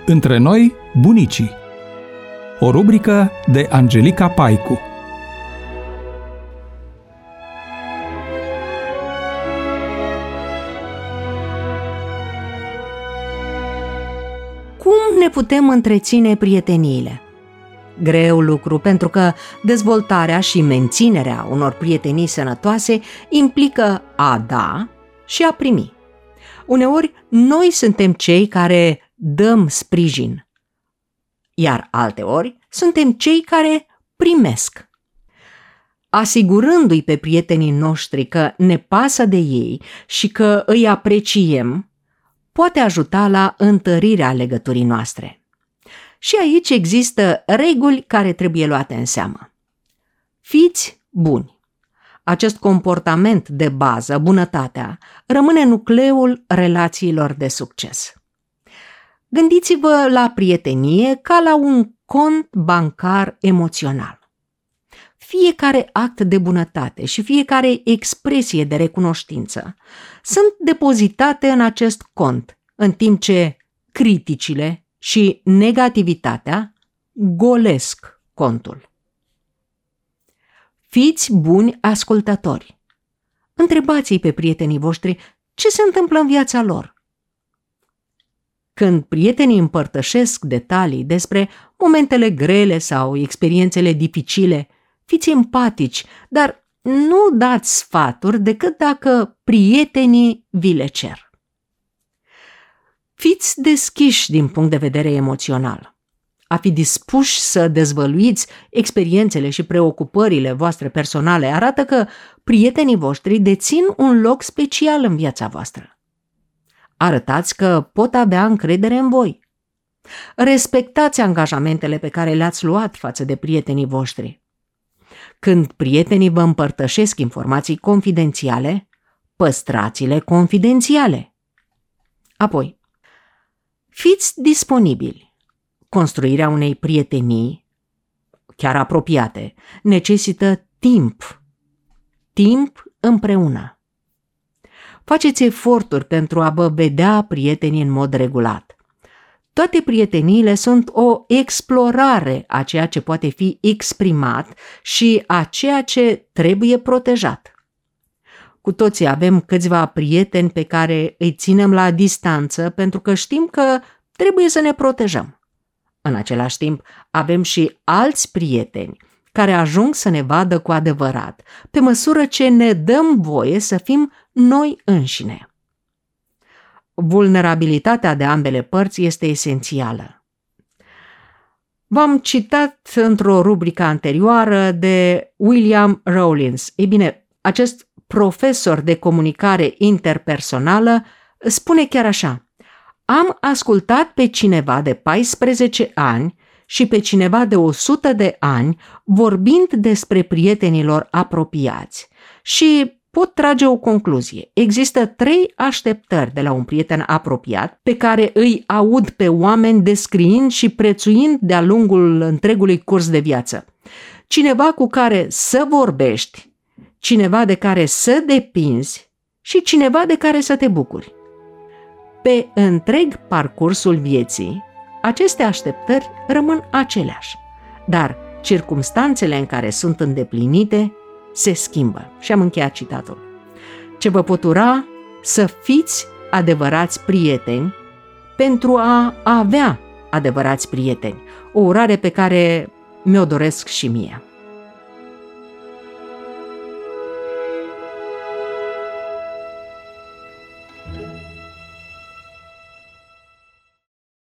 Între noi, bunicii. O rubrică de Angelica Paicu. Cum ne putem întreține prieteniile? Greu lucru, pentru că dezvoltarea și menținerea unor prietenii sănătoase implică a da și a primi. Uneori, noi suntem cei care dăm sprijin, iar alteori suntem cei care primesc. Asigurându-i pe prietenii noștri că ne pasă de ei și că îi apreciem, poate ajuta la întărirea legăturii noastre. Și aici există reguli care trebuie luate în seamă. Fiți buni. Acest comportament de bază, bunătatea, rămâne nucleul relațiilor de succes. Gândiți-vă la prietenie ca la un cont bancar emoțional. Fiecare act de bunătate și fiecare expresie de recunoștință sunt depozitate în acest cont, în timp ce criticile și negativitatea golesc contul. Fiți buni ascultători. Întrebați-i pe prietenii voștri ce se întâmplă în viața lor. Când prietenii împărtășesc detalii despre momentele grele sau experiențele dificile, fiți empatici, dar nu dați sfaturi decât dacă prietenii vi le cer. Fiți deschiși din punct de vedere emoțional. A fi dispuși să dezvăluiți experiențele și preocupările voastre personale arată că prietenii voștri dețin un loc special în viața voastră. Arătați că pot avea încredere în voi. Respectați angajamentele pe care le-ați luat față de prietenii voștri. Când prietenii vă împărtășesc informații confidențiale, păstrați-le confidențiale. Apoi, fiți disponibili. Construirea unei prietenii, chiar apropiate, necesită timp. Timp împreună. Faceți eforturi pentru a vă vedea prietenii în mod regulat. Toate prieteniile sunt o explorare a ceea ce poate fi exprimat și a ceea ce trebuie protejat. Cu toții avem câțiva prieteni pe care îi ținem la distanță pentru că știm că trebuie să ne protejăm. În același timp, avem și alți prieteni care ajung să ne vadă cu adevărat, pe măsură ce ne dăm voie să fim noi înșine. Vulnerabilitatea de ambele părți este esențială. V-am citat într-o rubrică anterioară de William Rawlins. Ei bine, acest profesor de comunicare interpersonală spune chiar așa: am ascultat pe cineva de 14 ani și pe cineva de 100 de ani vorbind despre prietenilor apropiați și pot trage o concluzie. Există 3 așteptări de la un prieten apropiat pe care îi aud pe oameni descriind și prețuind de-a lungul întregului curs de viață. Cineva cu care să vorbești, cineva de care să depinzi și cineva de care să te bucuri. Pe întreg parcursul vieții, aceste așteptări rămân aceleași, dar circumstanțele în care sunt îndeplinite se schimbă. Și am încheiat citatul. Ce vă pot ura? Să fiți adevărați prieteni pentru a avea adevărați prieteni. O urare pe care mi-o doresc și mie.